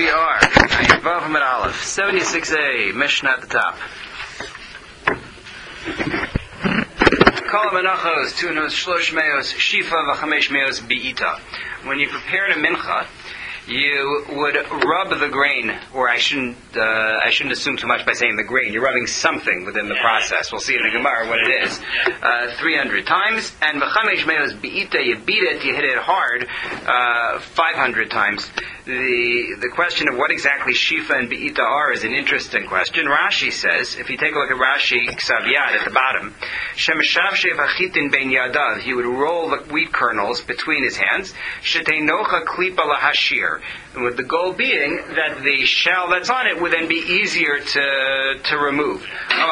we are. Vav Hamid Aleph, 76a, Mishnah at the top. Kol menachos, tunos, shlosh meos, shifa, v'chamesh meos, bi'ita. When you prepare a mincha, you would rub the grain, or I shouldn't assume too much by saying the grain. You're rubbing something within the process. We'll see in the Gemara what it is. 300 times, and v'chamesh meos bi'ita, you beat it, you hit it hard, 500 times. The question of what exactly shifa and bi'ita are is an interesting question. Rashi says, if you take a look at Rashi Ksav Yad at the bottom, Shemeshav shevachitin ben yadav, he would roll the wheat kernels between his hands, Sheteinocha klipa lahashir, and with the goal being that the shell that's on it would then be easier to remove.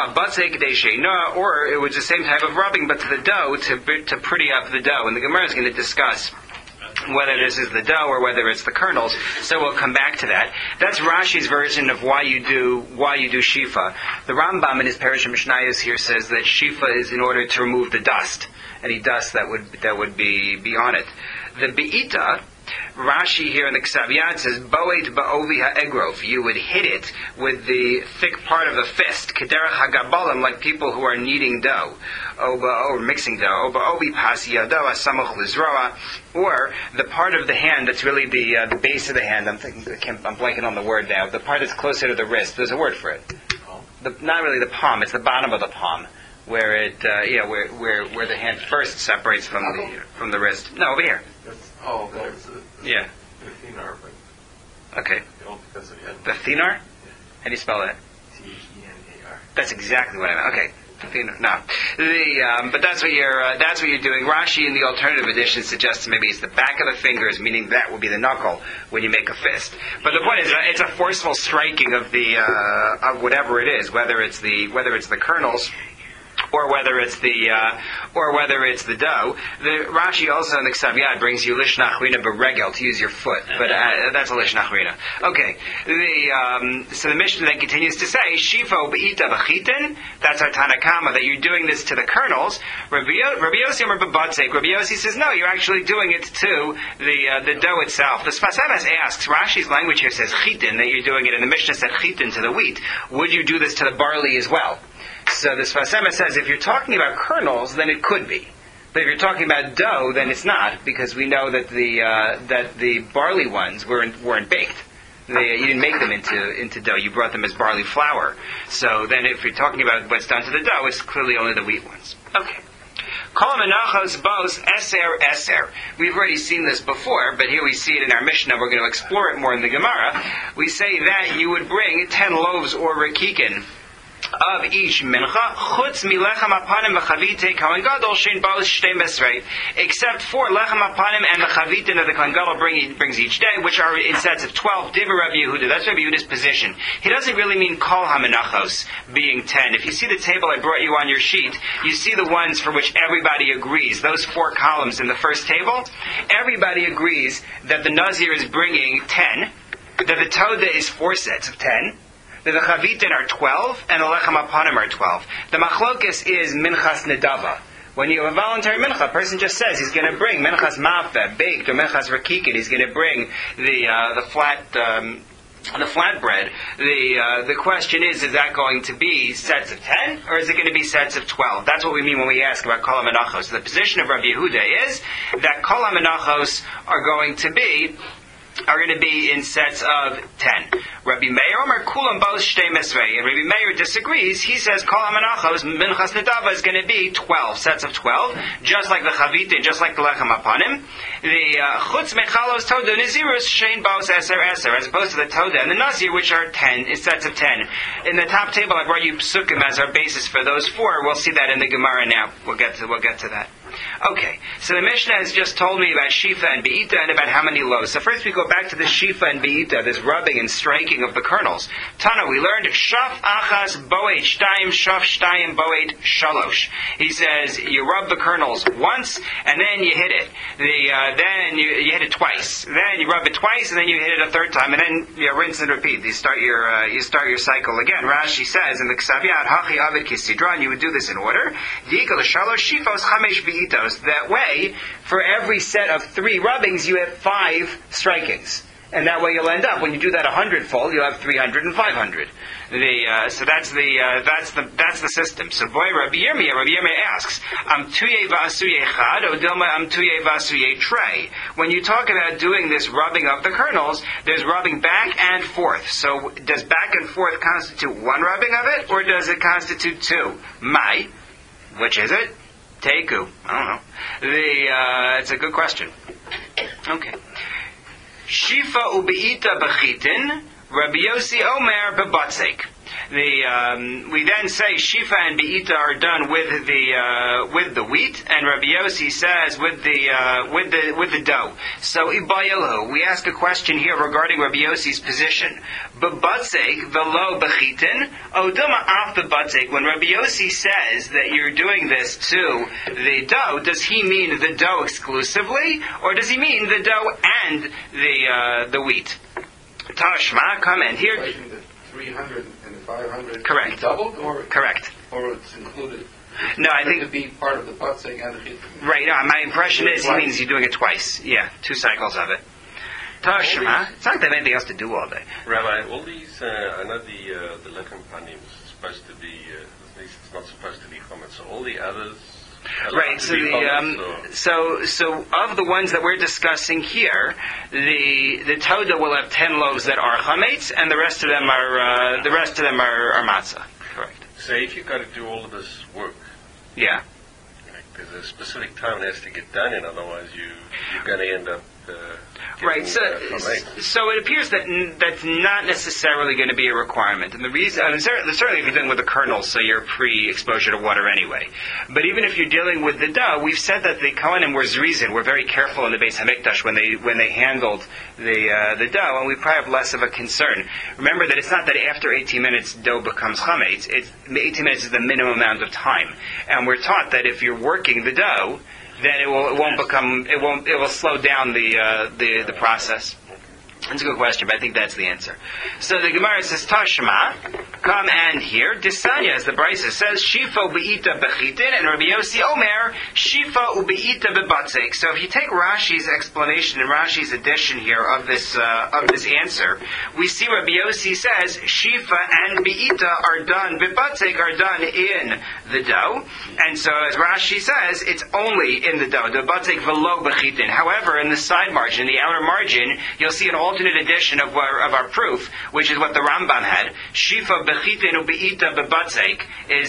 Or it was the same type of rubbing, but to the dough, to pretty up the dough. And the Gemara is going to discuss whether this is the dough or whether it's the kernels, so we'll come back to that. That's Rashi's version of why you do shifa. The Rambam in his Parish of Mishnayos here says that shifa is in order to remove the dust, any dust that would be on it. The be'ita, Rashi here in the Ksav Yad says, Boet ba'ovi ha'egrov. You would hit it with the thick part of the fist, Kederach ha'gabalim, like people who are kneading dough, or mixing dough, Ba'ovi pas yado asamuch lizroa, or the part of the hand that's really the base of the hand. I'm blanking on the word now. The part that's closer to the wrist. There's a word for it. Not really the palm. It's the bottom of the palm, where it, where the hand first separates from the wrist. No, over here. That's yeah. The thinar, but okay. The thinar? How do you spell that? T-E-N-A-R. That's exactly what I meant. Okay. No. But that's what you're doing. Rashi in the alternative edition suggests maybe it's the back of the fingers, meaning that will be the knuckle when you make a fist. But the point is, it's a forceful striking of the of whatever it is, whether it's the kernels, or whether it's the dough. The Rashi also in the Ksav Yad brings you lishna achrina beregel, to use your foot, but that's a lishna achrina. Okay. So the Mishnah then continues to say shifo be'ita v'chitin. That's our Tanakama, that you're doing this to the kernels. Rabbi Yossi Amar b'batzek. Rabbi Yossi says no, you're actually doing it to the dough itself. The Sfas Emes asks, Rashi's language here says chitin, that you're doing it, and the Mishnah said chitin to the wheat. Would you do this to the barley as well? So the Sfas Emes says if you're talking about kernels, then it could be. But if you're talking about dough, then it's not, because we know that the barley ones weren't baked. You didn't make them into dough. You brought them as barley flour. So then if you're talking about what's done to the dough, it's clearly only the wheat ones. Okay. Kol menachos bos eser. We've already seen this before, but here we see it in our Mishnah. We're going to explore it more in the Gemara. We say that you would bring 10 loaves or rekikin of each mincha, chutz milechem apanim v'chavite kohen gadol shein bos shtei mesrei, except for lechem apanim and the chavitin that the kohen gadol brings each day, which are in sets of 12. Divrei Rabbi Yehuda. That's Rabbi Yehuda's position. He doesn't really mean kol hamenachos being 10. If you see the table I brought you on your sheet, you see the ones for which everybody agrees. Those 4 columns in the first table, everybody agrees that the Nazir is bringing 10, that the Toda is 4 sets of 10, that the Chavitin are 12, and the Lechem Apanim are 12. The Machlokes is Minchas Nedava. When you have a voluntary mincha, a person just says he's going to bring Minchas Mafeh, baked, or Minchas Rakikin. He's going to bring the flatbread. The question is that going to be sets of 10, or is it going to be sets of 12? That's what we mean when we ask about Kol HaMenachos. So the position of Rabbi Yehuda is that Kol HaMenachos are going to be in sets of 10. Rabbi Meir Omer Kulam Bos Shtei Mesrei. And Rabbi Meir disagrees. He says Kol HaMenachos Minchas Nedava is going to be 12 sets of 12, just like the Chavitin, just like the Lechem Apanim. The Chutz Mechalos Toda Nazirus Shein Bos Eser Eser, as opposed to the Toda and the Nazir, which are 10 in sets of 10. In the top table, I brought you Psukim as our basis for those 4. We'll see that in the Gemara now. We'll get to that. Okay, so the Mishnah has just told me about Shifa and Be'ita and about how many loaves. So first we go back to the Shifa and Be'ita, this rubbing and striking of the kernels. Tana, we learned Shaf Achas Boet Shtayim Shaf Shtayim Boet Shalosh. He says you rub the kernels once and then you hit it. Then you hit it twice. Then you rub it twice and then you hit it a third time, and then you rinse and repeat. You start your cycle again. Rashi says in the Ksav Yad Hachi Avid Kisidron, you would do this in order. Yikal Shalosh Shifos Chamesh Be'itos. That way, for every set of 3 rubbings, you have 5 strikings. And that way you'll end up, when you do that 100-fold, you'll have 300 and 500. So that's the system. So boy, Rabbi Yirmiyah asks, Am tuye v'asuye chad, o dilma am tuye v'asuye trey. When you talk about doing this rubbing of the kernels, there's rubbing back and forth. So does back and forth constitute one rubbing of it, or does it constitute two? Mai, which is it? Teiku. I don't know. It's a good question. Okay. Shifa ubeita b'chitin, Rabbi Yossi Omer bebatzek. We then say Shifa and Be'ita are done with the wheat, and Rabbi Yossi says with the dough. So Ibayalu, we ask a question here regarding Rabbi Yossi's position. Bebatzek velo bechitin, oduma af bebatzek. When Rabbi Yossi says that you're doing this to the dough, does he mean the dough exclusively, or does he mean the dough and the wheat? Tashma, comment here. The 300 and the 500. Correct. Doubled or correct, or it's included. No, I think to be part of the batzek and the chit. Right. No, my impression is he means you're doing it twice. Yeah, 2 cycles of it. Tashma. It's not that they have anything else to do all day. Rabbi, all these, I know the lechem panim is supposed to be, it's not supposed to be chometz. So all the others. Right. So of the ones that we're discussing here, the Toda will have 10 loaves that are chametz, and the rest of them are matzah. Correct. So if you've got to do all of this work, yeah, there's a specific time it has to get done in, otherwise you're going to end up. Right, so it appears that that's not necessarily going to be a requirement. And the reason, certainly if you're dealing with the kernels, so you're pre-exposure to water anyway. But even if you're dealing with the dough, we've said that the Kohanim were zrizin, were very careful in the Beis Hamikdash when they handled the dough, and we probably have less of a concern. Remember that it's not that after 18 minutes dough becomes chametz. 18 minutes is the minimum amount of time. And we're taught that if you're working the dough, then it will slow down the process. That's a good question, but I think that's the answer. So the Gemara says, Tashma, come and hear. Disanya, as the Brisa says, Shifa ubeita bechitin, and Rabbi Yossi Omer, Shifa ubeita bebatzek. So if you take Rashi's explanation and Rashi's addition here of this answer, we see Rabbi Yossi says, Shifa and beita are done, bebatzek are done in the dough. And so as Rashi says, it's only in the dough, the bebatzek velo bechitin. However, in the side margin, the outer margin, you'll see an alternate edition of our proof, which is what the Rambam had. Shifa bechitin ubeita bebatzek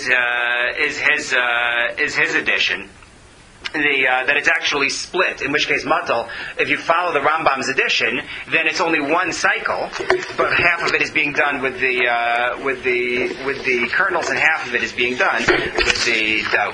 is his edition. That it's actually split, in which case matal, if you follow the Rambam's edition, then it's only one cycle, but half of it is being done with the kernels, and half of it is being done with the dough.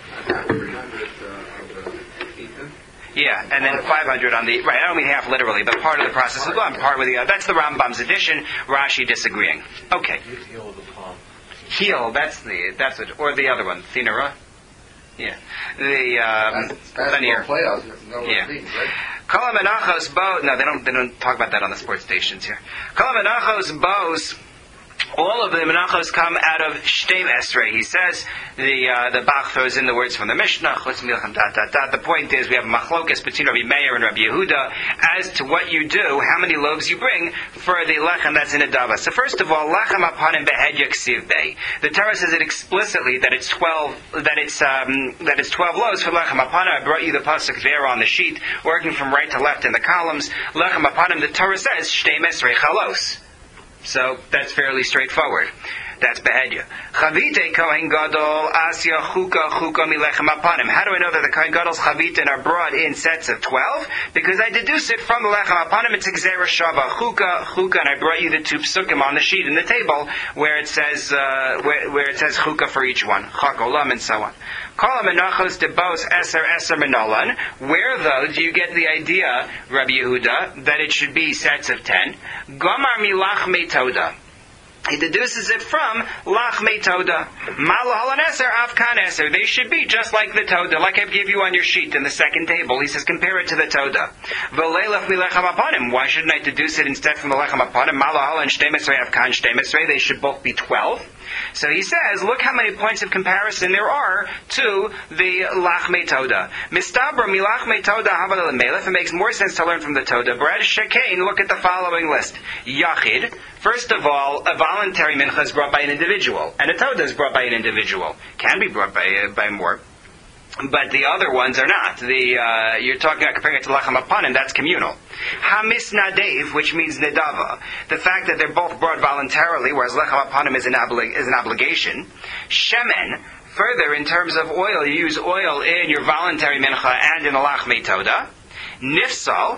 Yeah, and then 500 on the, right, I don't mean half literally, but part of the process is done, part with the, that's the Rambam's edition, Rashi disagreeing. Okay. Heel, that's what, or the other one, Thinara. Yeah. The, linear. Yeah. Kol HaMenachos bows, no, they don't talk about that on the sports stations here. Kol HaMenachos bows, all of the menachos come out of Shteim Esrei. He says, the Bach throws in the words from the Mishnah, the point is we have machlokas between Rabbi Meir and Rabbi Yehuda as to what you do, how many loaves you bring for the lechem that's in a dava. So first of all, lechem apanim behed yaksiv bei. The Torah says it explicitly that it's 12 loaves for lechem apanim. I brought you the pasuk there on the sheet, working from right to left in the columns. Lechem apanim, the Torah says Shteim Esrei chalos. So that's fairly straightforward. That's behedya. Chavite Kohen Gadol Asya Chuka Milechem Apanim. How do I know that the Kohen Gadol's Chavite are brought in sets of 12? Because I deduce it from the Lechem Apanim. It's Gzera Shava Chuka, and I brought you the 2 psukim on the sheet in the table where it says Chuka for each one, Chak Olam and so on. Kol HaMenachos debos Eser Menolan. Where though do you get the idea, Rabbi Yehuda, that it should be sets of 10? Gomar Milach Metoda. He deduces it from Lach Metoda. Malahal and Eser, Afkan Eser. They should be just like the Toda, like I give you on your sheet in the second table. He says, compare it to the Toda. V'leilach milechem apanim. Why shouldn't I deduce it instead from the Lechem apanim? Malahal and Shteim Esrei, Afkan Shteim Esrei. They should both be 12. So he says, look how many points of comparison there are to the Lachmei Toda. Mistabra milachmei Toda havadal melech. It makes more sense to learn from the Toda bread. Shekain, look at the following list. Yachid. First of all, a voluntary mincha is brought by an individual, and a Toda is brought by an individual. Can be brought by more. But the other ones are not. You're talking about comparing it to Lachem Apanim, that's communal. Hamis Nadev, which means Nedava. The fact that they're both brought voluntarily, whereas Lachem Apanim is an obligation. Shemen, further, in terms of oil, you use oil in your voluntary mincha and in the Lachmei Toda. Nifsal,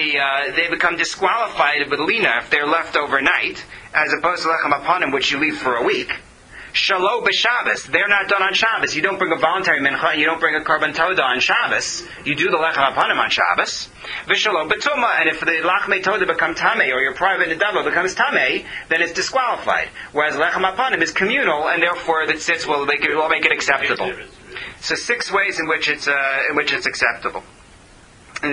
they become disqualified with Lina if they're left overnight, as opposed to Lachem Apanim, which you leave for a week. Shalom b'Shabbos. They're not done on Shabbos. You don't bring a voluntary mincha, and you don't bring a korban toda on Shabbos. You do the lechem apanim on Shabbos. V'shalom b'Tumah. And if the lachmei toda become tamei, or your private nedava becomes tamei, then it's disqualified. Whereas lechem apanim is communal, and therefore the tzitz will make it acceptable. So 6 ways in which it's acceptable. Is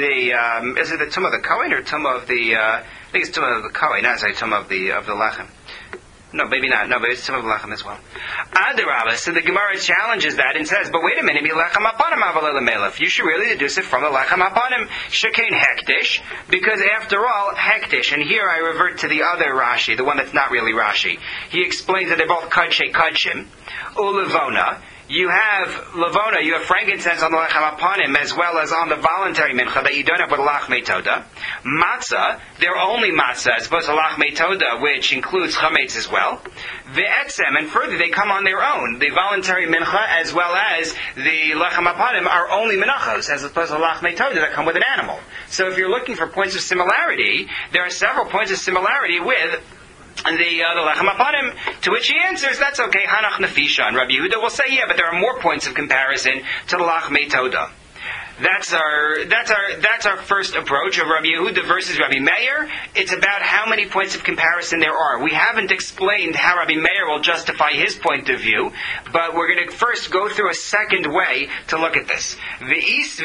it the tumah of the kohen or tumah of the? I think it's tumah of the kohen, not say tumah of the lechem. No, maybe not. No, but it's some of lechem as well. Adarabah. So the Gemara challenges that and says, but wait a minute, lechem apanim avalel melech. You should really deduce it from the lechem apanim shekain hektish, because after all, hektish. And here I revert to the other Rashi, the one that's not really Rashi. He explains that they're both kadshe kadshim, ulevona. You have Lavona, you have frankincense on the Lechem Apanim as well as on the voluntary mincha that you don't have with Lachmei Toda. Matzah, they're only matzah as opposed to Lachmei Toda, which includes chametz as well. Ve'etzem, and further they come on their own. The voluntary mincha as well as the Lechem Apanim are only menachos as opposed to Lachmei Toda that come with an animal. So if you're looking for points of similarity, there are several points of similarity with the Lechem Apanim, to which he answers, that's okay, Hanach Nefisha. And Rabbi Yehuda will say, yeah, but there are more points of comparison to the Lachmei Toda. That's our first approach of Rabbi Yehuda versus Rabbi Meir. It's about how many points of comparison there are. We haven't explained how Rabbi Meir will justify his point of view, but we're going to first go through a second way to look at this. If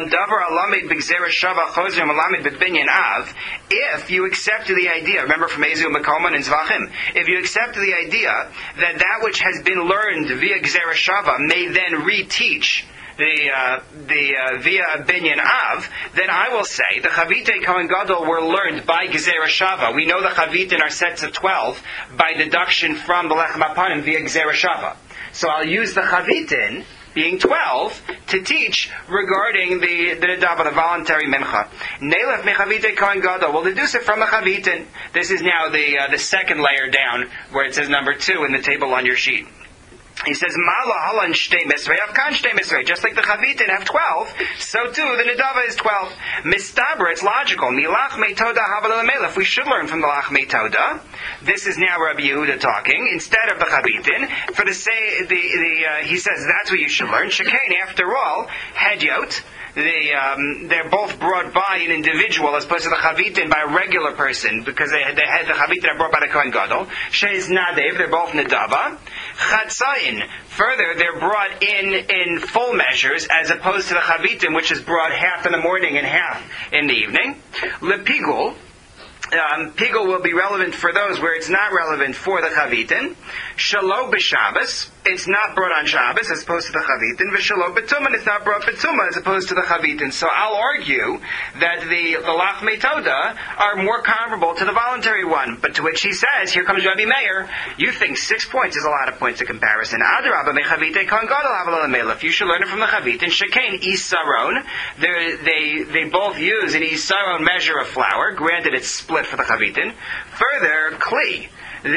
you accept the idea, remember from Ezu Mekoman and Zvachim, if you accept the idea that which has been learned via Gzera Shava may then reteach the via binyan av, then I will say the Chavitei Kohen Gadol were learned by Gezerah Shava. We know the Chavitin are sets of 12 by deduction from the Lechem Apanim via Gezerah Shava. So I'll use the Chavitin, being 12, to teach regarding the Nedava, the voluntary mincha. Neilef mechavitei Kohen Gadol. We'll deduce it from the Chavitin. This is now the second layer down, where it says number 2 in the table on your sheet. He says, Mala halan shtei misrei, avkan shtei misrei. Just like the Chavitin have 12, so too the Nedava is 12. Mistabra, it's logical. Milachmei Toda havalel melech. We should learn from the Lachmei Toda. This is now Rabbi Yehuda talking instead of the Chavitin. For the say, he says that's what you should learn. Shekain, after all, Hedyot. They're both brought by an individual as opposed to the Chavitin by a regular person, because the Chavitin are brought by the Kohen Gadol. Sheiz Nadev, they're both Nedava. Chatzayin, further, they're brought in full measures as opposed to the Chavitin, which is brought half in the morning and half in the evening. Lepigul, Pigul will be relevant for those where it's not relevant for the Chavitin. Shalom b'Shabbos, it's not brought on Shabbos as opposed to the Chavitin. V'shalom b'Tumah, it's not brought b'Tumah as opposed to the Chavitin. So I'll argue that the Lachmei Toda are more comparable to the voluntary one. But to which he says, here comes Rabbi Meir, you think 6 points is a lot of points of comparison. Adarabba mechavitei Kohen Gadol havalel melech. You should learn it from the Chavitin. Shekain isaron, they both use an isaron measure of flour. Granted, it's split for the Chavitin. Further, kli,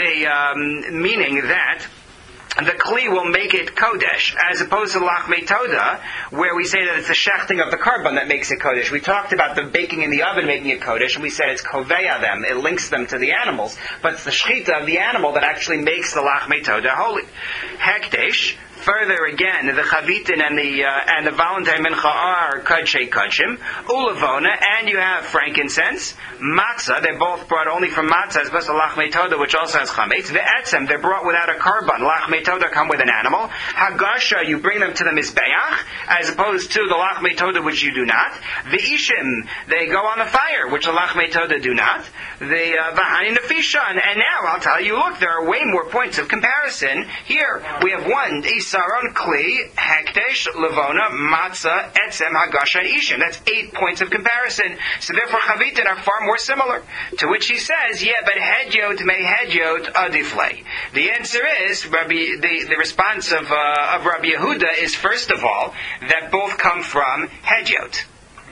meaning that the kli will make it kodesh, as opposed to lachmei toda, where we say that it's the shechting of the carbon that makes it kodesh. We talked about the baking in the oven making it kodesh, and we said it's koveya them, it links them to the animals, but it's the shechita of the animal that actually makes the lachmei toda holy. Hekdesh, Further again, the chavitin and the voluntary mincha are kadshay kachim, ulavona, and you have frankincense, matzah. They're both brought only from matzah as opposed to lachmei toda, which also has chametz. The etzem, they're brought without a carbon. Lachmei toda come with an animal. Hagasha, you bring them to the mizbeach, as opposed to the lachmei toda, which you do not. The ishim, they go on the fire, which the lachmei toda do not. The v'hani nefishan, and now I'll tell you, look, there are way more points of comparison. Here we have one, isaron kli, hekdesh, levona, matzah, etzem, hagasha, and ishim. That's 8 points of comparison. So therefore chavitin are far more similar. To which he says, yeah, but hedyot may hedyot adiflay. The answer is, the response of Rabbi Yehuda is, first of all, that both come from hedyot.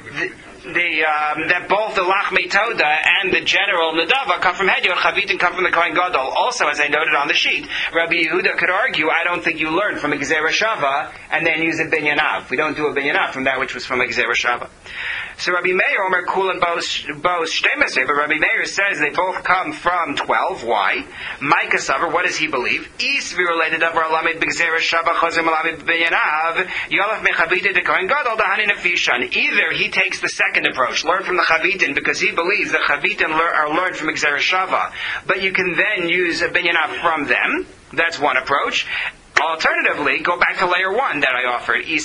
That both the lachmei toda and the general nadava come from hedyot, chavitin come from the kohen gadol. Also, as I noted on the sheet, Rabbi Yehuda could argue, I don't think you learn from a gezerah shava and then use a binyanav. We don't do a binyanav from that which was from a gezerah shava. So Rabbi Meir Omer Kulan Bos Shtemesre, but Rabbi Meir says they both come from 12. Why? Micah Savar, what does he believe? Is related of Lamed B'Gzera Shava Chazim Lamed B'Yanav Yalaf Mechavita de Kohen Gadol Dahani Nefishan. Either he takes the second approach, learn from the Chavitin, because he believes the Chavitin are learned from Gzera Shava, but you can then use a B'Yanav from them. That's one approach. Alternatively, go back to layer 1 that I offered. Even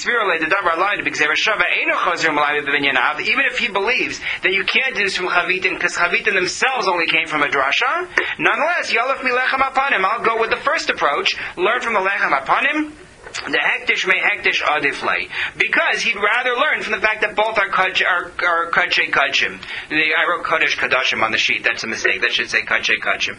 if he believes that you can't do this from Chavitin because Chavitin themselves only came from a drasha, nonetheless, Yalaf Milechem Apanim, I'll go with the first approach, learn from the Lechem Apanim, the hektish may hektish adiflay, because he'd rather learn from the fact that both are kadshay kachim. I wrote kadosh kadashim on the sheet. That's a mistake. That should say kadshay kachim.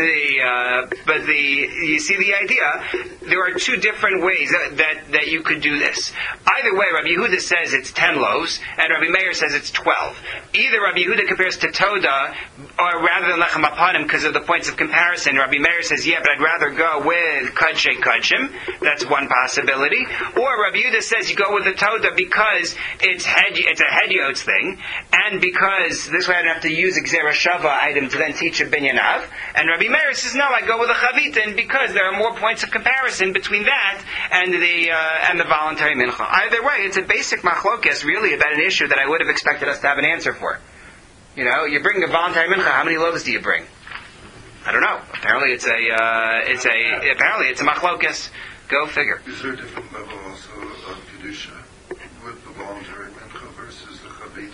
You see the idea. There are 2 different ways that you could do this. Either way, Rabbi Yehuda says it's 10 loaves, and Rabbi Meir says it's 12. Either Rabbi Yehuda compares to Toda, or rather than lechem apanim because of the points of comparison. Rabbi Meir says, yeah, but I'd rather go with kadshay kachim. That's one possibility. Or Rabbi Yehuda says you go with the Toda because it's a Hedyots thing, and because this way I don't have to use a Gzera Shava item to then teach a Binyanav. And Rabbi Meir says, no, I go with a Chavitin because there are more points of comparison between that and the voluntary mincha. Either way, it's a basic machlokes really about an issue that I would have expected us to have an answer for. You know, you bring a voluntary mincha, how many loaves do you bring? I don't know. Apparently it's a machlokes. Go figure. Is there a different level also of kedusha with the voluntary mincha versus the chavit?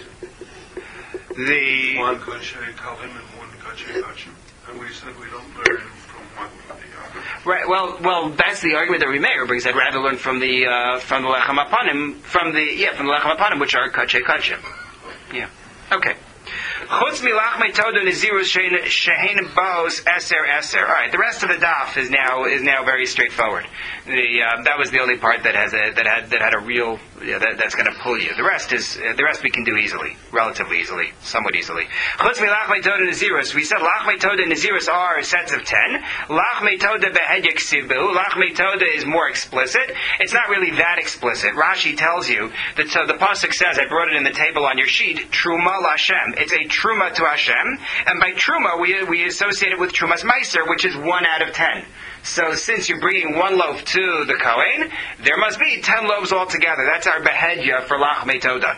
One kadshay kalim and one kadshay kachim, and we said we don't learn from one to the other. Right. Well, that's the argument that Meir brings. I'd rather learn from the lechem apanim, from the lechem apanim, which are kadshay kachim. Yeah. Okay. Chutz milachmei toda nezirus shehein baos eser eser. All right, the rest of the daf is now very straightforward. That was the only part that had a real that's going to pull you. The rest we can do easily, relatively easily, somewhat easily. Chutz milachmei toda nezirus. We said lachmei toda nezirus are sets of 10. Lachmei toda behedyak sibu. Lachmei toda is more explicit. It's not really that explicit. Rashi tells you that the pasuk says, I brought it in the table on your sheet, truma l'Hashem. It's a truma to Hashem, and by truma we associate it with trumas meiser, which is 1 out of 10. So since you're bringing 1 loaf to the Kohen, there must be 10 loaves altogether. That's our behedya for lachmei toda.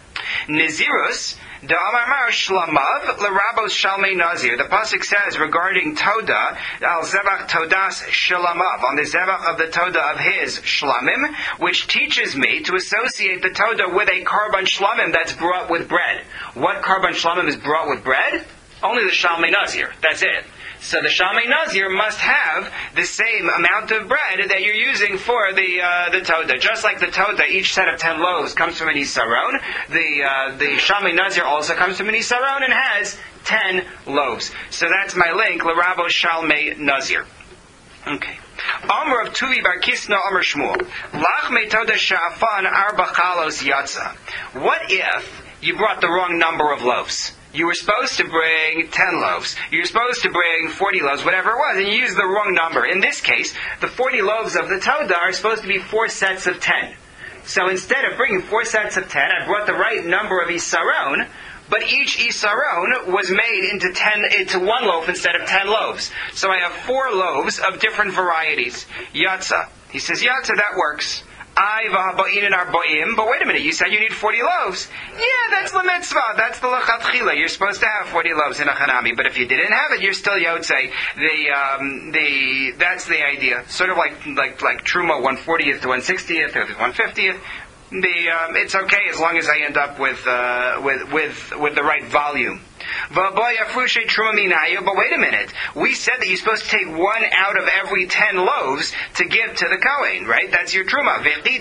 Nizirus, the Amar Shlamav, L'Rabos Shalmei Nazir. The pasuk says regarding Toda, Al Zevach Todas Shalamav, on the Zevach of the Toda of his Shlamim, which teaches me to associate the Toda with a Karban Shlamim that's brought with bread. What Karban Shlamim is brought with bread? Only the Shalmei Nazir. That's it. So the Shalmei Nazir must have the same amount of bread that you're using for the Toda. Just like the Toda, each set of 10 loaves comes from an Isaron, the Shalmei Nazir also comes from an Isaron and has 10 loaves. So that's my link, L'Rabo Shalmei Nazir. Okay. Amr of Tuvi Bar Kisna Amr Shmuel. Lachmei Toda Sha'afan Arba Chalos Yatza. What if you brought the wrong number of loaves? You were supposed to bring 10 loaves. You were supposed to bring 40 loaves, whatever it was, and you used the wrong number. In this case, the 40 loaves of the Toda are supposed to be 4 sets of 10. So instead of bringing 4 sets of 10, I brought the right number of Isaron, but each Isaron was made into 1 loaf instead of 10 loaves. So I have 4 loaves of different varieties. Yatza. He says, yeah, so that works. But wait a minute, you said you need 40 loaves. Yeah, that's the mitzvah. That's the lechatchila. You're supposed to have 40 loaves in a chanami. But if you didn't have it, you're still yotzei. That's the idea. Sort of like truma 1/40th to 1/60th or 1/50th. It's okay as long as I end up with the right volume. But wait a minute. We said that you're supposed to take 1 out of every 10 loaves to give to the Kohen, right? That's your truma.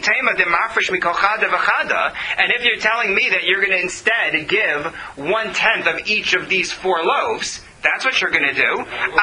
And if you're telling me that you're going to instead give 1/10 of each of these 4 loaves, that's what you're going to do.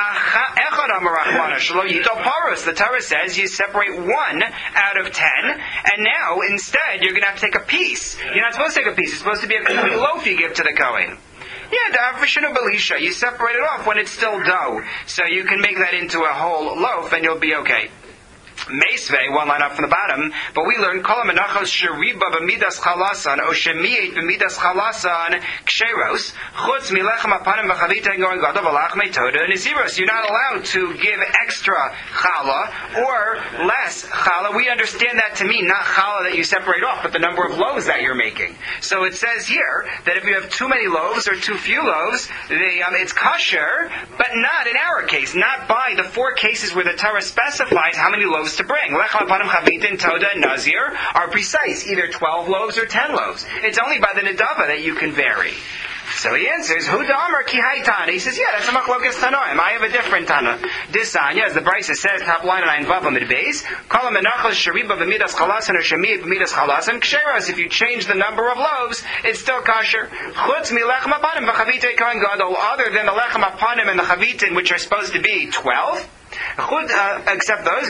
The Torah says you separate 1 out of 10, and now instead you're going to have to take a piece. You're not supposed to take a piece. It's supposed to be a complete loaf you give to the Kohen. Yeah, you separate it off when it's still dough. So you can make that into a whole loaf and you'll be okay. Meisvei, 1 line up from the bottom, but we learn Kol Menachos Sheriba b'midas chalasan o shemiet b'midas chalasan ksheros chutz milechem apanim v'chavita going gadol v'lachmei toda niziros. You're not allowed to give extra challah or less challah. We understand that to mean not challah that you separate off, but the number of loaves that you're making. So it says here that if you have too many loaves or too few loaves, it's kosher, but not in our case, not by the 4 cases where the Torah specifies how many loaves to bring. Lechem apanim chavita, toda, and nazir are precise, either 12 loaves or 10 loaves. It's only by the nedava that you can vary. So he answers, Hu da'amar ki haytana. He says, yeah, that's a machlokas tanoim. I have a different tana. Disanya, as the Brisa says, top line and ein vav amid beis, kol menachos sheriba b'midas chalasan or shemiyah b'midas chalasan ksheros. If you change the number of loaves, it's still kosher. Chutz mi lechem apanim v'chavita kohen gadol. Other than the lechem apanim and the chavitin, which are supposed to be 12, except those,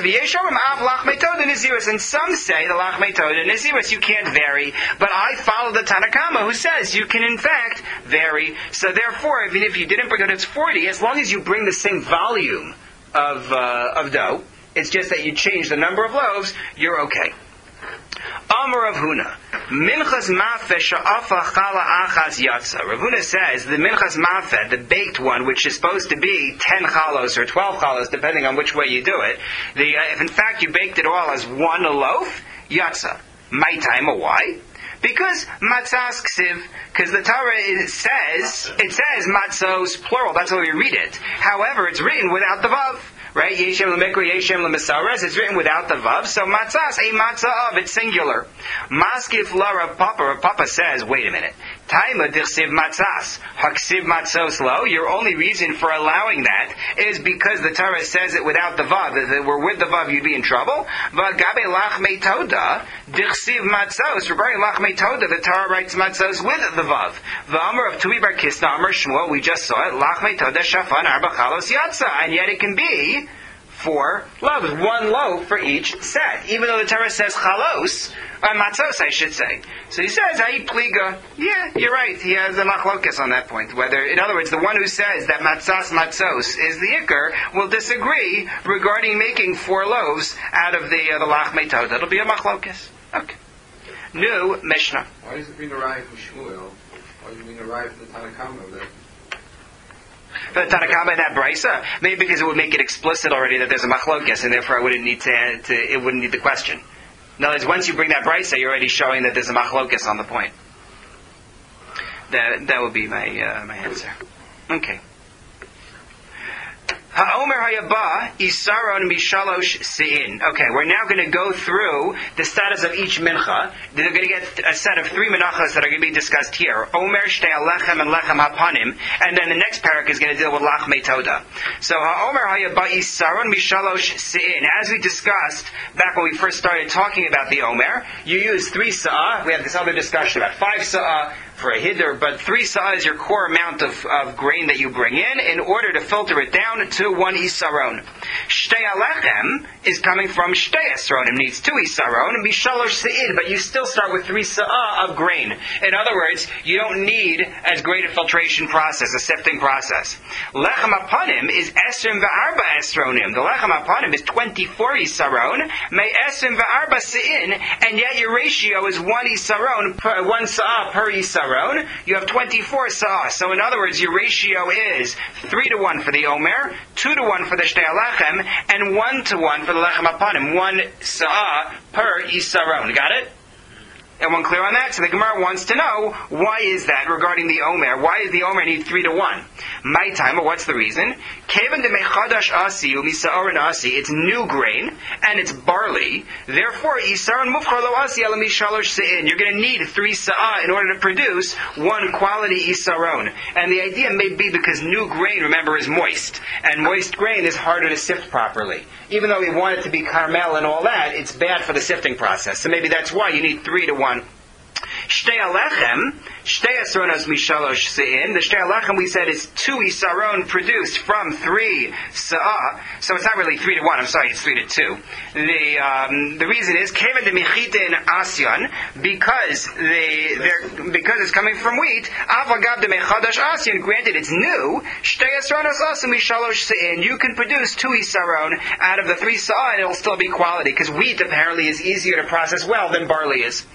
and some say the lachmei toda and naziris you can't vary, but I follow the Tanakama who says you can in fact vary. So therefore, even if you didn't bring it, it's 40. As long as you bring the same volume of dough, it's just that you change the number of loaves, you're okay. Amar Rav Huna, Minchas Mafeh Sha'afa Chala Achas Yatsa. Rav Huna says the Minchas Mafeh, the baked one, which is supposed to be 10 chalos or 12 chalos, depending on which way you do it. If in fact you baked it all as 1 loaf, Yatsa. My time, why? Because matzahs ksiv, because the Torah says matzos plural. That's how we read it. However, it's written without the vav. Right? Yeshem lemikra, Yeshem lemisares. It's written without the vav. So matzahs, a matzah of, it's singular. Maskif la Rav Papa. Rav Papa says, wait a minute. Taima dichsiv matzahs. Haksiv matzos lo. Your only reason for allowing that is because the Torah says it without the vav. If it were with the vav, you'd be in trouble. V'gabe lachmei toda dichsiv matzos. Regarding lachmei toda, the Torah writes matzos with the vav. V'amar of Tuvi bar Kisna, Amar Shmuel, we just saw it. Lachmei toda shafan arba chalos yatsa. And yet it can be 4 loaves, 1 loaf for each set. Even though the Torah says chalos, or matzos, I should say. So he says, Ha'id pliga. Yeah, you're right. He has a machlokas on that point. Whether, in other words, the one who says that matzos is the ikar will disagree regarding making 4 loaves out of the lachmei toda. That'll be a machlokas. Okay. New Mishnah. Why does it mean arrive from Shmuel? Why does it mean arrive from the Tanakama? The Tanakama in that brisa, maybe because it would make it explicit already that there's a machlokas, and therefore I wouldn't need it wouldn't need the question. In other words, once you bring that brisa, you're already showing that there's a machlokas on the point. That would be my answer. Okay. Ha'omer hayaba isaron mishalosh sein. Okay, we're now going to go through the status of each mincha. They're going to get a set of 3 menachas that are going to be discussed here. Omer shtei alechem and lechem hapanim, and then the next parak is going to deal with lachmei toda. So ha'omer hayaba isaron mishalosh sein. As we discussed back when we first started talking about the omer, you use 3 sa'ah. We had this other discussion about 5 sa'ah for a hiddur, but 3 sa'ah is your core amount of grain that you bring in order to filter it down to 1 isaron. Shtei alechem is coming from shtei esronim, needs 2 isaron, and mishalosh se'in, but you still start with 3 sa'ah of grain. In other words, you don't need as great a filtration process, a sifting process. Lechem apanim is esrim v'arba esronim. The lechem apanim is 24 isaron, may esrim v'arba se'in, and yet your ratio is 1 isaron, 1 sa'ah per isaron. isaron, you have 24 sa'ah. So in other words, your ratio is 3-1 for the omer, 2-1 for the shtei alechem, and 1-1 for the lechem apanim. 1 sa'ah per isaron. Got it? Everyone clear on that? So the Gemara wants to know, why is that regarding the Omer? Why does the Omer need 3-1? My time, or what's the reason? Kevan de mechadash asi umisaorin asi. It's new grain, and it's barley. Therefore, isaron mufchar lo asi ala mishalosh se'in. You're going to need 3 sa'ah in order to produce 1 quality isaron. And the idea may be because new grain, remember, is moist. And moist grain is harder to sift properly. Even though we want it to be caramel and all that, it's bad for the sifting process. So maybe that's why you need 3-1. Shtei alechem, shtei asaronos mishalosh se'in. The shtei alechem we said is 2 isaron produced from 3 sa'ah. So it's not really 3-1. I'm sorry, it's 3-2. The reason is kevan de michite in asyan, because it's coming from wheat. Avagav de mechadash asyan. Granted, it's new. Shtei asaronos asu mishalosh se'in. You can produce 2 isaron out of the 3 sa'ah, and it'll still be quality because wheat apparently is easier to process well than barley is.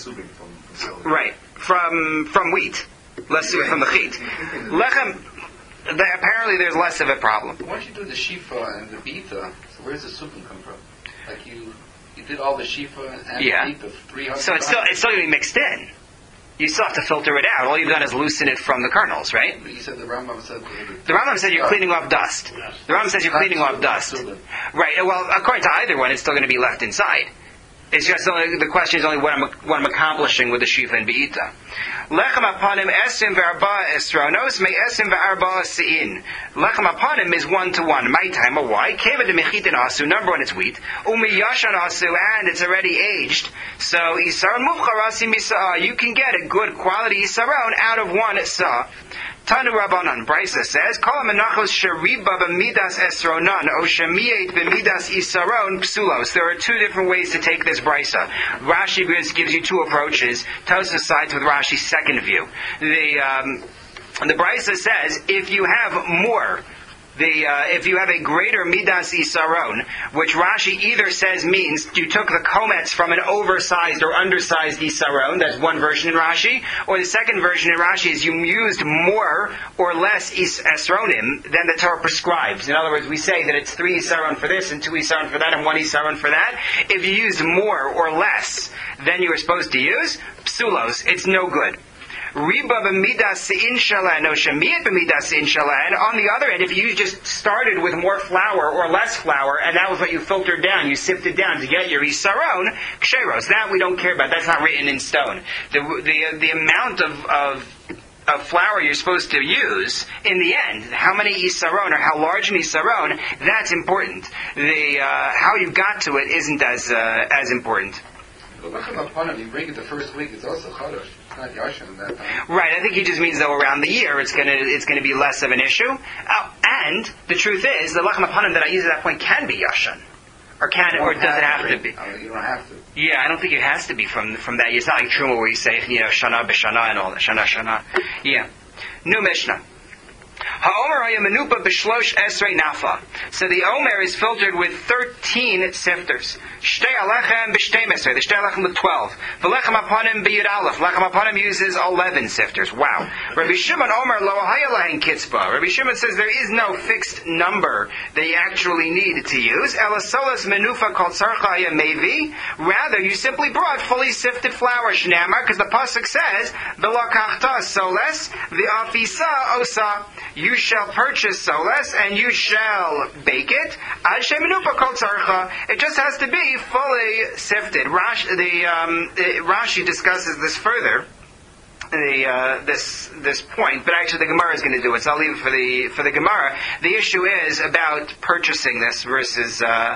Right, from wheat, less from the chit. Lechem, apparently there's less of a problem. Once you do the shifa and the bita, so where's the supin come from? Like you did all the shifa and the bita, 300. So it's still going to be mixed in. You still have to filter it out. All you've done is loosen it from the kernels, right? But you said the Rambam said... The Rambam said you're cleaning off dust. The Rambam says you're cleaning off dust. Right, well, according to either one, it's still going to be left inside. It's just the question is only what I'm accomplishing with the shifa and beita. Lechem apanim esim ve'arba esronos me esim ve'arba sein. Lechem apanim is 1-1. My time, or why? Keva de mechitin asu. Number 1, it's wheat. Umi yashan asu, and it's already aged. So isaron mufchar asi misa'ah. You can get a good quality isaron out of 1 sa'ah. Tanu Rabbanan, Brisa says, Kol menachos sheriba b'midas esronan, o shemiyet b'midas isaron psulos. There are 2 different ways to take this Brisa. Rashi gives you 2 approaches. Tosafos sides with Rashi's second view. The Brisa says, if you have more, if you have a greater midas isaron, which Rashi either says means you took the komets from an oversized or undersized isaron, that's one version in Rashi, or the second version in Rashi is you used more or less esronim than the Torah prescribes. In other words, we say that it's 3 isaron for this and 2 isaron for that and 1 isaron for that. If you used more or less than you were supposed to use, psulos, it's no good. Riba b'midas sein shalan, no shemiyat b'midas sein shalan. On the other end, if you just started with more flour or less flour, and that was what you filtered down, you sifted down to get your isaron, ksheros. That we don't care about. That's not written in stone. The amount of flour you're supposed to use in the end, how many isaron or how large an isaron, that's important. How you got to it isn't as important. But you bring it the first week, it's also chadash. It's not yashan at that time. Right, I think he just means though around the year it's going to be less of an issue. And the truth is, the lechem apanim that I use at that point can be yashan, or does it have to be? You don't have to. Yeah, I don't think it has to be from that. It's not like Truma where you say shana b'shana and all that shana. Yeah, new Mishnah. Ha'omer haya menupa b'shlosh esrei nafa. So the omer is filtered with 13 sifters. Shtei alechem b'shtei mesrei. The shtei alechem with 12. V'lechem apanim b'yud aleph. Lechem apanim uses 11 sifters. Wow. Rabbi Shimon omer lo haya lahen kitzba. Rabbi Shimon says there is no fixed number that you actually need to use. Elasolas menufa kol tzarcha haya mevi. Rather, you simply brought fully sifted flour. Shnamar, because the pasuk says v'lakachta soles v'afisa osa. You shall purchase soles and you shall bake it. It just has to be fully sifted. Rashi discusses this further. This point, but actually the Gemara is going to do it. So I'll leave it for the Gemara. The issue is about purchasing this versus. All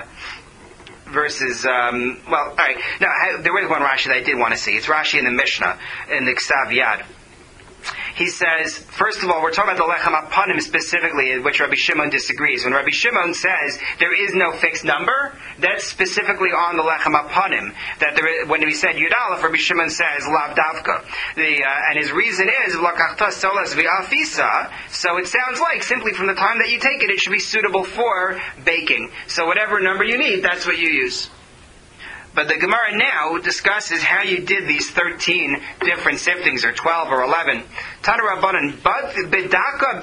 right. No, there was one Rashi that I did want to see. It's Rashi in the Mishnah in the Ksav Yad. He says, first of all, we're talking about the lechem apanim specifically, in which Rabbi Shimon disagrees. When Rabbi Shimon says there is no fixed number, that's specifically on the lechem apanim. When we said Yud Aleph, Rabbi Shimon says lav davka. And his reason is lakachta solas v'afisa. So it sounds like simply from the time that you take it, it should be suitable for baking. So whatever number you need, that's what you use. But the Gemara now discusses how you did these 13 different siftings, or 12 or 11. Tana Rabbanan, but bedaka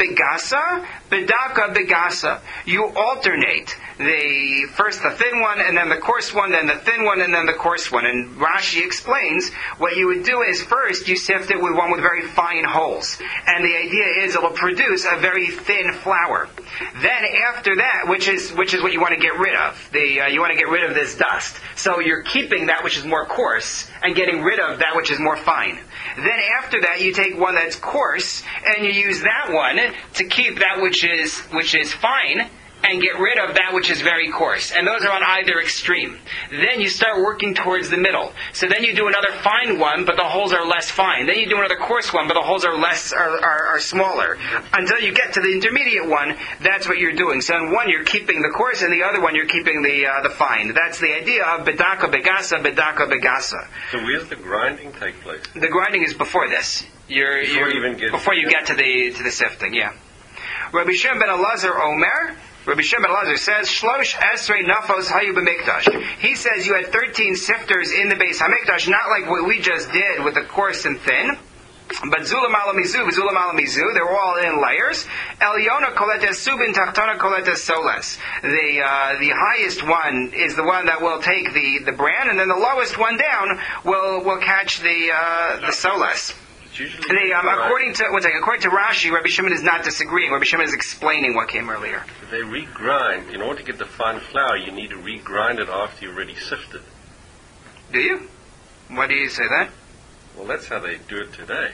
begasa. You alternate first the thin one, and then the coarse one, then the thin one, and then the coarse one. And Rashi explains what you would do is first you sift it with one with very fine holes, and the idea is it will produce a very thin flour. Then after that, which is what you want to get rid of. You want to get rid of this dust. So you're keeping that which is more coarse and getting rid of that which is more fine. Then after that, you take one that's coarse and you use that one to keep that which is fine and get rid of that which is very coarse. And those are on either extreme. Then you start working towards the middle. So then you do another fine one, but the holes are less fine. Then you do another coarse one, but the holes are smaller. Until you get to the intermediate one, that's what you're doing. So in one you're keeping the coarse, and the other one you're keeping the fine. That's the idea of bedaka begasa. So where's the grinding take place? The grinding is before this. Before you get to the sifting, yeah. Rabbi Shimon ben Elazar Omer. Rabbi Shimon ben Elazar says, Shlosh Esrei Nafos Hayu B'Mikdash. He says you had 13 sifters in the Beis HaMikdash, not like what we just did with the coarse and thin, but Zulam Alamizu, they're all in layers. Eliona Koletes Subin Tachtona Koletes Soles. The highest one is the one that will take the bran, and then the lowest one down will catch the soles. According to Rashi, Rabbi Shimon is not disagreeing. Rabbi Shimon is explaining what came earlier. They regrind. In order to get the fine flour, you need to regrind it after you've already sifted. Do you? Why do you say that? Well, that's how they do it today.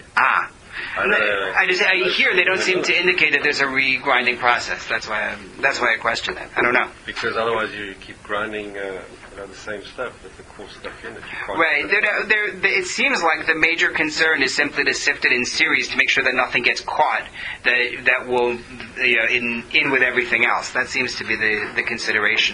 I hear they don't seem to indicate that there's a regrinding process. That's why I question that. I don't know. Because otherwise you keep grinding the same stuff with the coarse stuff in it. Right. It seems like the major concern is simply to sift it in series to make sure that nothing gets caught that will in with everything else. That seems to be the consideration.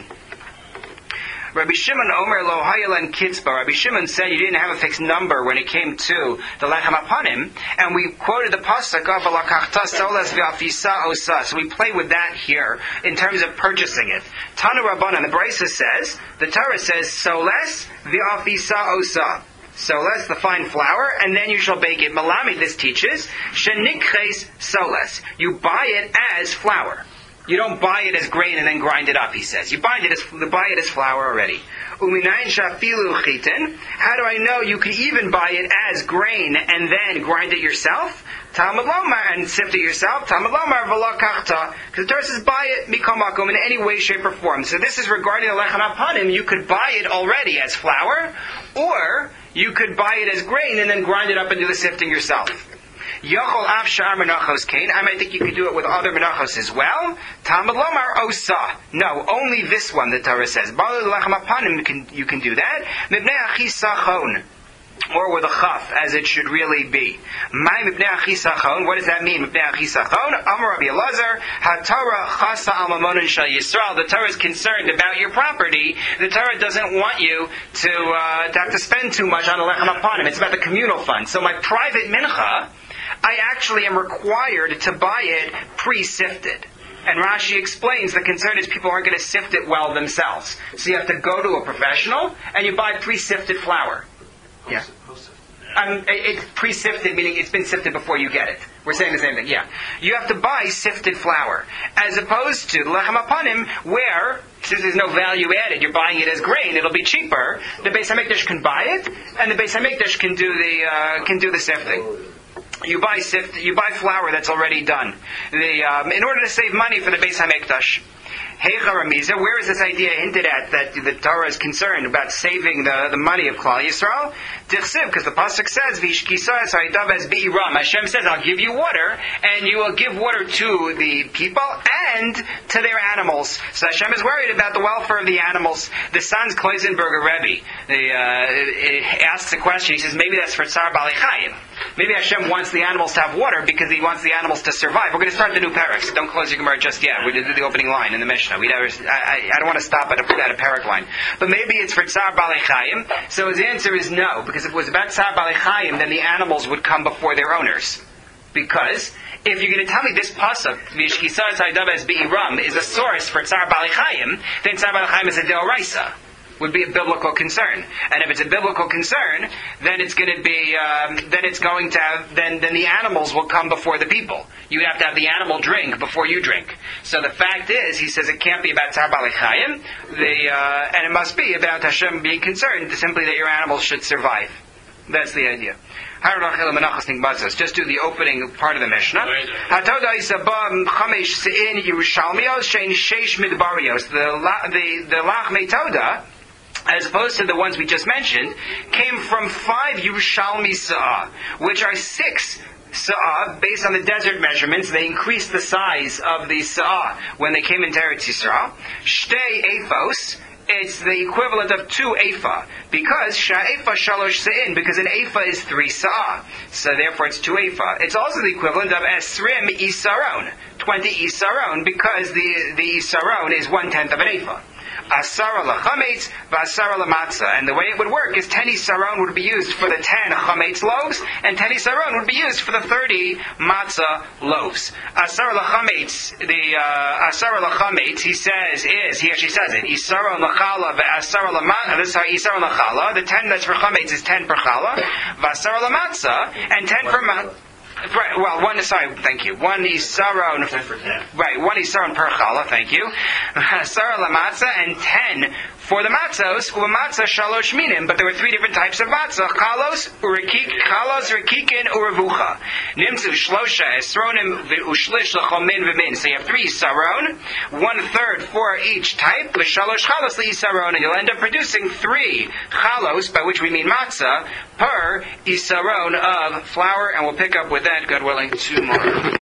Rabbi Shimon Omer lo hayalan kitzba. Rabbi Shimon said you didn't have a fixed number when it came to the lechem apanim, and we quoted the pasuk of lakachta soles v'afisa osa. So we play with that here in terms of purchasing it. Tanu Rabbanan, the Brisa says, the Torah says soles v'afisa osa. Soles, the fine flour, and then you shall bake it. Malami, this teaches shenikches soles. You buy it as flour. You don't buy it as grain and then grind it up, he says. You buy it as flour already. Uminayin shafilu chitin. How do I know you can even buy it as grain and then grind it yourself? Talmud Lomar, and sift it yourself. Talmud Lomar v'lo kachta. Because the Torah says buy it mikom makom in any way, shape, or form. So this is regarding the lechem apanim. You could buy it already as flour, or you could buy it as grain and then grind it up and do the sifting yourself. Yochol af shar menachos kain. I might think you could do it with other menachos as well. Talmud Lomar osa. No, only this one, the Torah says. Balu lechem apanim, you can do that. Mibnei achisachon. Or with a chaf, as it should really be. My mibnei achisachon. What does that mean? Mibnei achisachon. Amar Rabbi Elazar. HaTorah chasa al mamonon shel Yisrael. The Torah is concerned about your property. The Torah doesn't want you to have to spend too much on the lechem apanim. It's about the communal fund. So my private mincha, I actually am required to buy it pre-sifted. And Rashi explains the concern is people aren't going to sift it well themselves. So you have to go to a professional and you buy pre-sifted flour. Yeah. It's pre-sifted, meaning it's been sifted before you get it. We're saying the same thing, yeah. You have to buy sifted flour. As opposed to lechem apanim, where, since there's no value added, you're buying it as grain, it'll be cheaper. The Beis HaMikdash can buy it, and the Beis HaMikdash can do the sifting. You buy flour that's already done. In order to save money for the Beis HaMikdash. Heicha Ramiza, where is this idea hinted at that the Torah is concerned about saving the money of Klal Yisrael? Tichsiv, because the pasuk says, "V'ishkisa esaydav es be'iram." Hashem says, "I'll give you water, and you will give water to the people and to their animals." So Hashem is worried about the welfare of the animals. The Sanz Kloisenberger Rebbe asks a question. He says, maybe that's for Tzar Balei Chayim. Maybe Hashem wants the animals to have water because He wants the animals to survive. We're going to start the new parak, so don't close your Gemara just yet. We did the opening line in the Mishnah. I don't want to stop at a parak line. But maybe it's for Tzar Balei Chayim. So his answer is no, because if it was about Tzar Balei Chayim, then the animals would come before their owners. Because if you're going to tell me this pasuk, V'ishkisa esaydav es be'iram, is a source for Tzar Balei Chayim, then Tzar Balei Chayim is a deoraisa. would be a biblical concern. And if it's a biblical concern, then it's going to be, then the animals will come before the people. You have to have the animal drink before you drink. So the fact is, he says it can't be about Tzar Balei Chayim, and it must be about Hashem being concerned simply that your animals should survive. That's the idea. Just do the opening part of the Mishnah. The Lach Metoda, as opposed to the ones we just mentioned, came from 5 Yerushalmi Sa'ah, which are 6 Sa'ah, based on the desert measurements. They increased the size of the Sa'ah when they came into Eretz Yisrael. Shtei Ephos, it's the equivalent of 2 Ephah, because Sha'efa Shalosh Se'in, because an Ephah is 3 Sa'ah, so therefore it's 2 Ephah. It's also the equivalent of Esrim Isaron, 20 Isaron, because the Isaron is 1/10 of an Ephah. Asara lachametz, v'asara lamatzah. And the way it would work is 10 isaron would be used for the 10 chametz loaves, and 10 isaron would be used for the 30 matzah loaves. Asara lachametz, asara lachametz, he actually says it, isaron lachala v'asara lamatzah, this is how isaron lachala, the 10 that's for chametz is 10 per chala, v'asara lamatzah, and 10 for matzah. Right, well, one isaron, right, 1 isaron per challah, thank you. Asara lamatzah, and 10 for the matzos, u'matzah shalosh minim, but there were 3 different types of matzah, chalos, rekikin, u'revucha. Nimtzu shlosha, esronim, v'ushlish l'chomin v'min. So you have 3 isaron, 1/3 for each type, v'shalosh chalos l'isaron, and you'll end up producing 3 chalos, by which we mean matzah, per isaron of flour, and we'll pick up with that, God willing, tomorrow.